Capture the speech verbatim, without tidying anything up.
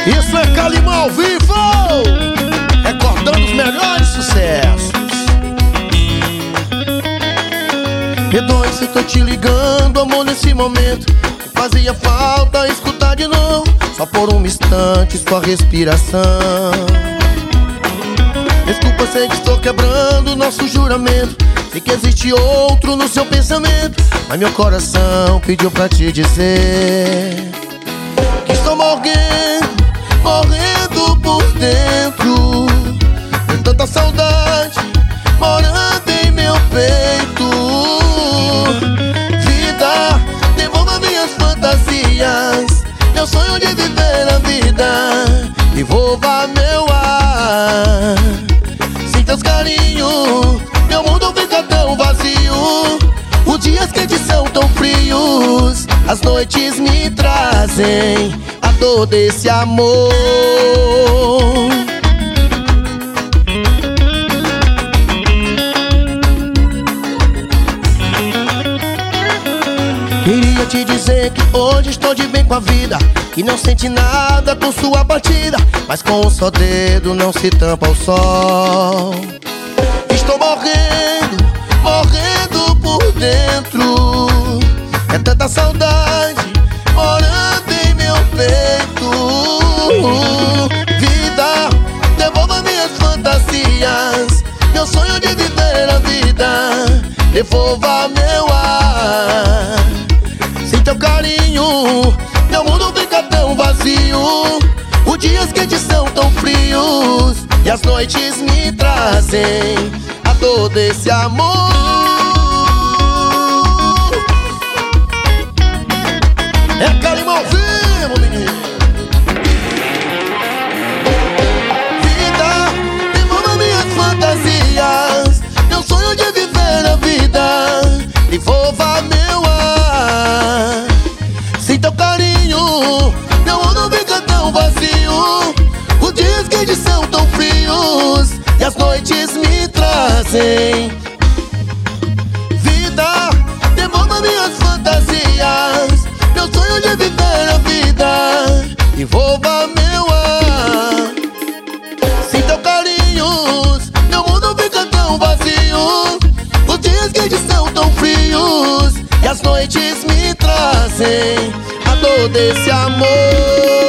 Isso é Calimão ao vivo, recordando os melhores sucessos. Perdoe se eu tô te ligando, amor, nesse momento fazia falta escutar de novo, só por um instante sua respiração. Desculpa, sei que estou quebrando nosso juramento, sei que existe outro no seu pensamento, mas meu coração pediu pra te dizer que estou morrendo, morrendo por dentro, de tanta saudade morando em meu peito. Vida, devolva minhas fantasias, meu sonho de viver a vida, devolva meu ar. Sem teus carinhos, meu mundo fica tão vazio. Os dias quentes são tão frios, as noites me trazem a dor desse amor. Queria te dizer que hoje estou de bem com a vida, que não sente nada com sua partida, mas com um só dedo não se tampa o sol. Estou morrendo, morrendo por dentro, é tanta saudade morando em meu peito. Vida, devolva minhas fantasias, meu sonho de viver a vida, devolva meu ar. Sem teu carinho, meu mundo fica tão vazio. Os dias quentes são tão frios e as noites me trazem a dor desse amor. É Calimão ao vivo, menino. Vida, devolva minhas fantasias, meu sonho de viver a vida, devolva meu ar. Sem teu carinho, meu mundo fica tão vazio. Os dias quentes são tão frios e as noites me trazem. Vida, devolva minhas fantasias, meu sonho de viver a vida, devolva meu ar. Sem teu carinho, meu mundo fica tão vazio. Os dias quentes são tão frios e as noites me trazem a dor desse amor.